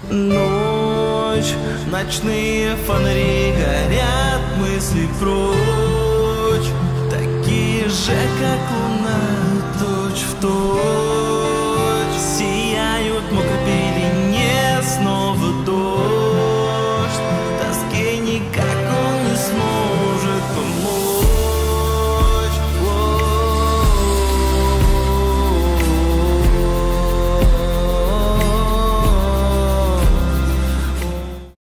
Ночь, ночные фонари горят, мысли прочь, такие же, как луна, точь в точь. Сияют мокрые